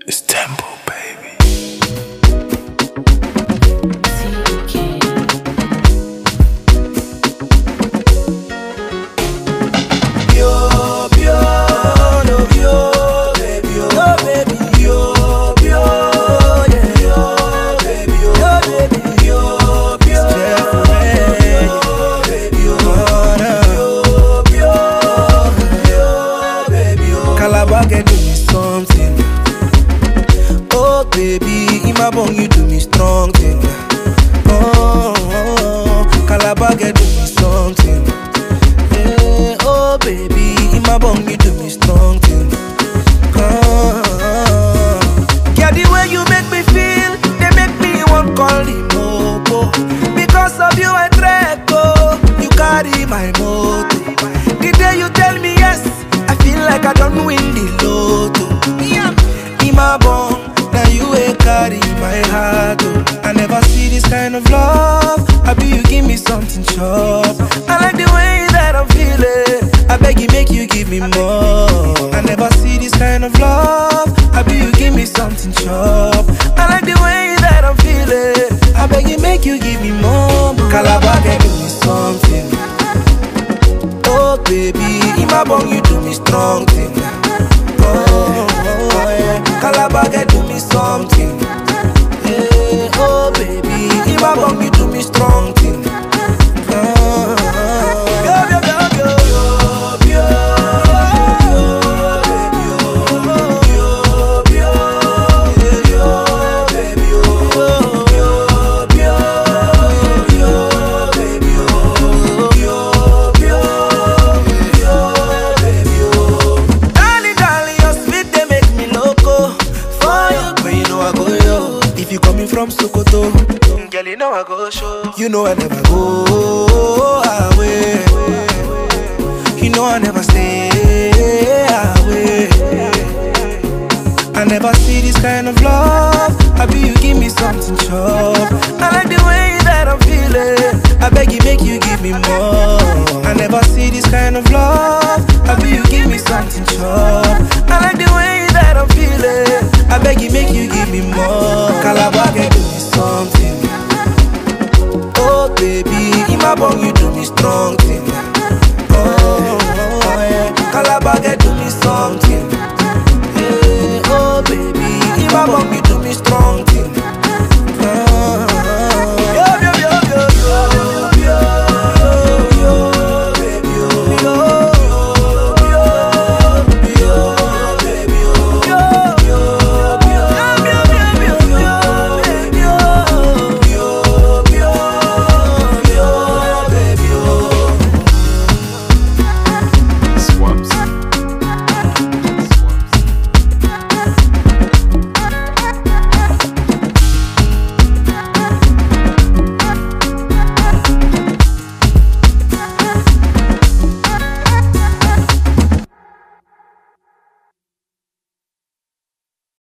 It's tempo, baby. Baby, in my bone you do me strong thing. Oh, Calabar get do me something. Yeah, oh baby, in my bone you do me strong thing. Yeah, the way you make me feel, they make me want call the mopo. Because of you I trek, oh, you carry my motor. The day you tell me yes, I feel like I don't win the lotto. Yeah, in my bone. You ain't carry my heart, oh. I never see this kind of love. I bet you give me something sharp. I like the way that I'm feeling. I beg you make you give me more. I never see this kind of love. I bet you give me something sharp. I like the way that I'm feeling. I beg you make you give me more. Calabar can do me something. Oh baby, in my bone you do me strong thing. Calabar can do me something. Yeah, oh baby, in my bum you do me strong thing. If you coming from Sokoto, girl, you know I go show. You know I never go away. You know I never stay away. I never see this kind of love. I bet you give me something sharp. I like the way that I'm feeling. I beg you make you give me more. I never see this kind of love. I bet you give me something sharp. I like the way that I'm feeling.